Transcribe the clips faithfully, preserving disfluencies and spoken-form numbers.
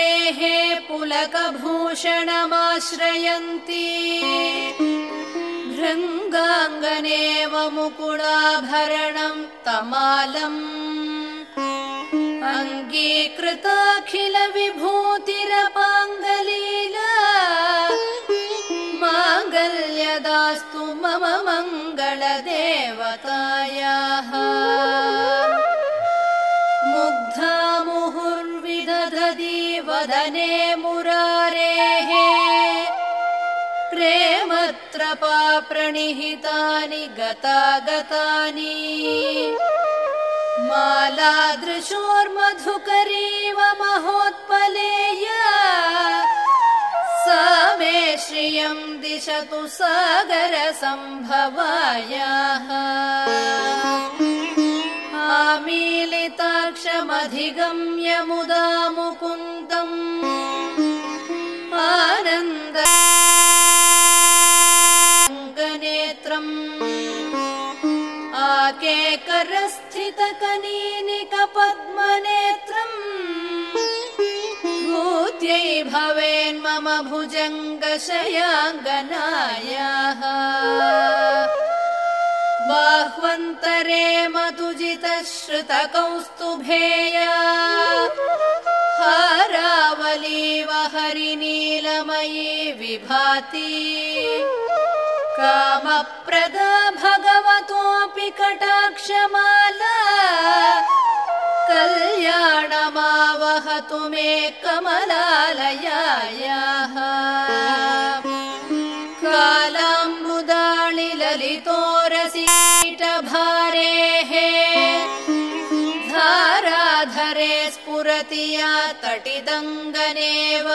हरेः पुलकभूषणमाश्रयन्ती भृङ्गाङ्गनेव मुकुडाभरणं तमालम् अङ्गीकृताखिल विभूतिरपाङ्गलीला माङ्गल्यदास्तु मम मङ्गलदेवतायाः मुग्धा मुहुर्विदधति वदने मुरारेः प्रेमत्रपा प्रणिहितानि गतागतानि मालादृशोर्मधुकरीव महोत्पलेया सा मे श्रियं दिशतु सागरसम्भवायाः आमीलिताक्षमधिगम्य मुदा मुकुन्दम् आनन्दनेत्रम् आकेकरस्थितकनीनिकपद्मनेत्रम् भूत्यै भवेन्मम भुजङ्गशयाङ्गनायाः बाह्वन्तरे मधुजितश्रुतकौस्तुभेया हारावलीव हरिनीलमयी विभाति कामप्रदा भगवतोऽपि कटाक्षमाला कल्याणमावहतु मे कमलालयायाः कालाम्बुदाळिललितोरसीटभारेः धाराधरे स्फुरति या तटिदङ्गनेव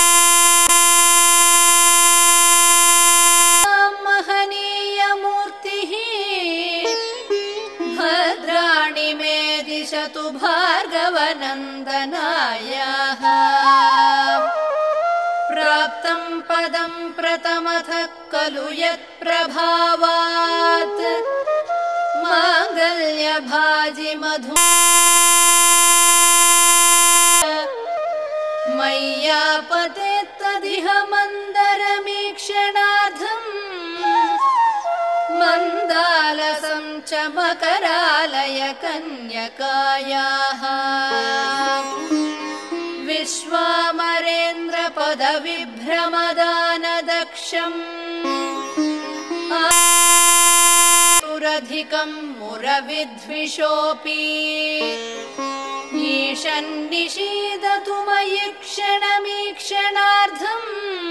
महनीयमूर्तिः भद्राणि मे दिशतु भार्गवनन्दनायाः प्राप्तं पदं प्रथमतः खलु यत्प्रभावात् माङ्गल्यभाजि मधु मय्यापते तदिह मन्दरमीक्षणार्थम् मन्दालसं च मकरालय कन्यकायाः विश्वामरेन्द्रपदविभ्रमदानदक्षम् आसुरधिकं मुरविद्विषोऽपि ईशन्निषीदतु मयि क्षणमीक्षणार्थम्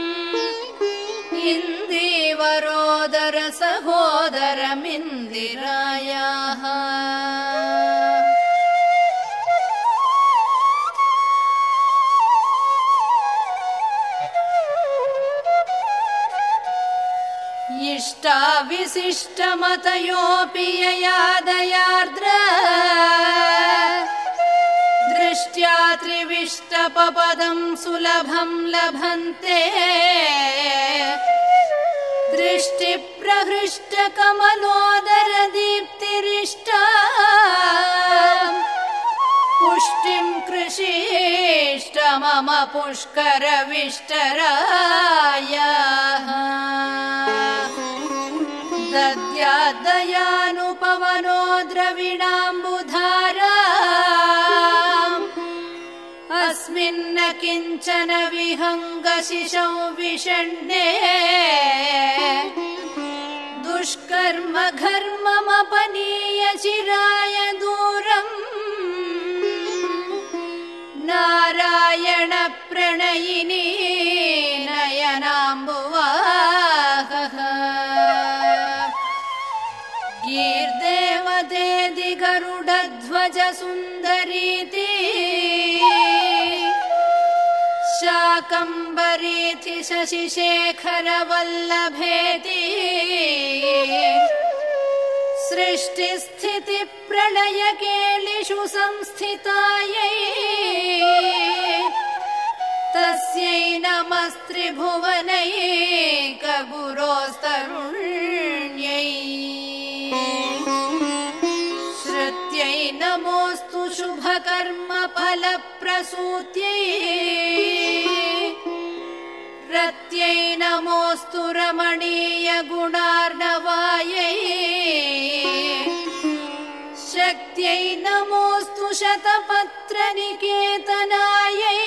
इन्दीवरोदर सहोदरमिन्दिरायाः इष्टाविशिष्टमतयोऽपि यया दयार्द्र दृष्ट्या त्रिविष्टपपदं सुलभं लभन्ते दृष्टिप्रहृष्टकमलोदरदीप्तिरिष्टा पुष्टिं कृषीष्ट मम पुष्करविष्टरायाः दद्यादयानुपवनो द्रविणाम्बुधारा अस्मिन्न किञ्चन विहङ्गशिशौ विषण्णे दुष्कर्म घर्ममपनीय चिराय दूरम् नारायण प्रणयिनी नयनाम्बुवाहः गीर्देवदेदि गरुडध्वज सुन्दरीति शाकम्भरीति शशिशेखर वल्लभेति सृष्टिस्थिति प्रलय केलिषु संस्थितायै तस्यै नमस्त्रिभुवनैकगुरोस्तरुण्यै श्रुत्यै नमोऽस्तु शुभकर्म फलप्रसूत्यै नमोऽस्तु रमणीय गुणार्णवायै शक्त्यै नमोऽस्तु शतपत्रनिकेतनायै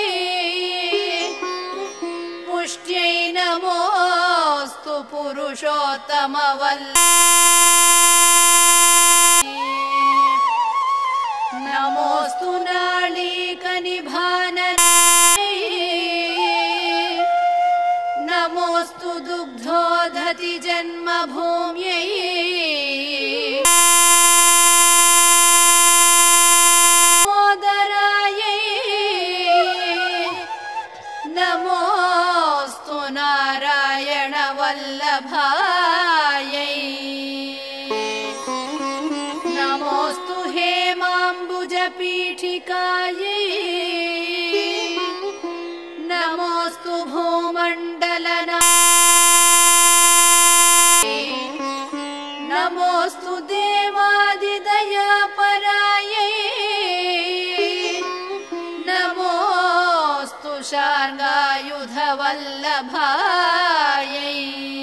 पुष्ट्यै नमोऽस्तु पुरुषोत्तमवल्लभे नमोऽस्तु नाळीकनिभाननै नमोऽस्तु दुग्धोदधि जन्मभूम्यै मोदरायै नमोऽस्तु नारायणवल्लभायै नमोऽस्तु हेमाम्बुजपीठिकायै नमोऽस्तु भूमण्डलनायै नमोऽस्तु देवादिदयापरायै नमोऽस्तु शार्ङ्गायुधवल्लभायै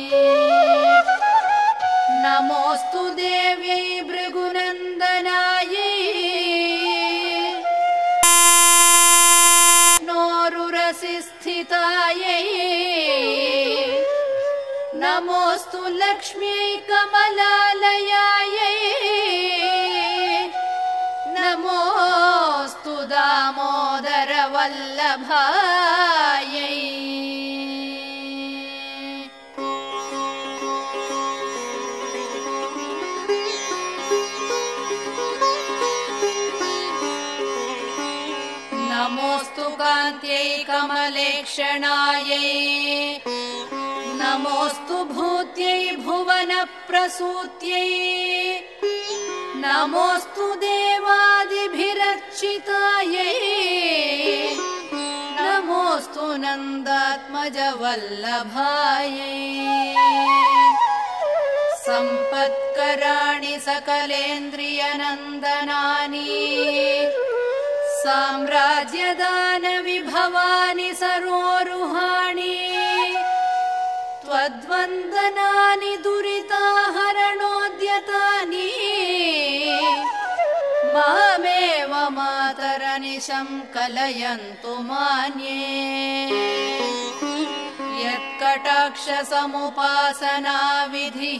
नमोऽस्तु देव्यै भृगुनन्दनायै नोरुरसिस्थितायै नमोऽस्तु लक्ष्म्यै कमलालयायै नमोऽस्तु दामोदरवल्लभायै नमोऽस्तु कान्त्यै कमलेक्षणायै नमोऽस्तु भूत्यै भुवनप्रसूत्यै नमोऽस्तु देवादिभिरर्चितायै नमोऽस्तु नन्दात्मजवल्लभायै सम्पत्कराणि सकलेन्द्रियनन्दनानि साम्राज्यदानविभवानि सरोरुहाणि त्वद्वन्दनानि दुरिताहरणोद्यतानि मामेव मातरनिशं कलयन्तु मान्ये यत्कटाक्षसमुपासनाविधिः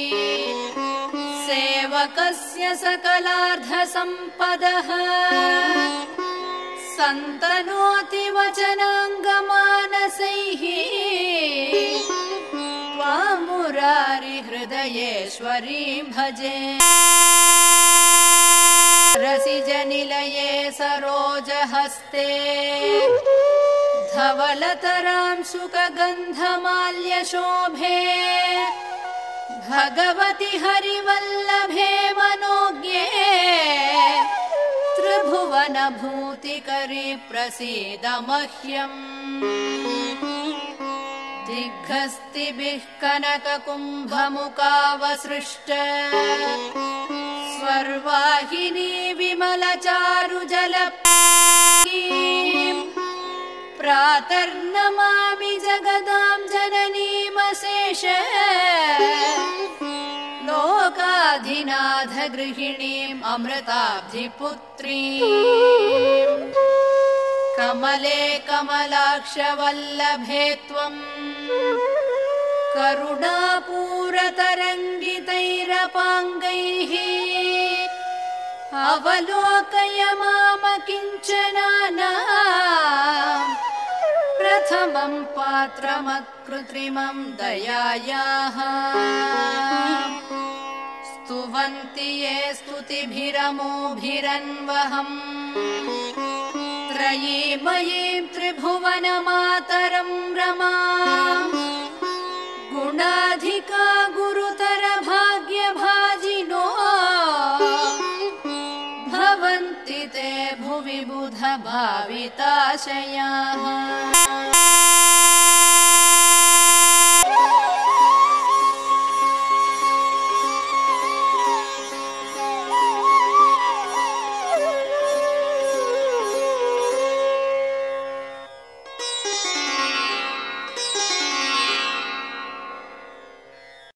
सेवकस्य सकलार्धसम्पदः सन्तनोति वचनाङ्गमानसैः त्वां मुरारिहृदयेश्वरीं भजे रसिजनिलये सरोजहस्ते धवलतरां सुखगन्धमाल्यशोभे भगवति हरिवल्लभे मनोज्ञे त्रिभुवनभूतिकरी प्रसीद मह्यम् दिग्हस्तिभिः कनककुम्भमुकावसृष्ट स्वर्वाहिनी विमलचारुजलप्राचीम् प्रातर्नमामि जगदां जननीमशेष लोकाधिनाथ गृहिणीम् अमृताब्धिपुत्रीम् कमले कमलाक्षवल्लभे त्वम् करुणापूरतरङ्गितैरपाङ्गैः अवलोकय मामकिञ्चनानाम् प्रथमं पात्रमकृत्रिमं दयायाः स्तुवन्ति ये स्तुतिभिरमोभिरन्वहम् त्रयीमयीं त्रिभुवनमातरं रमाम् गुणाधिका गुरुतर भाग्यभाजिनो भवन्ति ते भुवि बुध भाविताशयाः।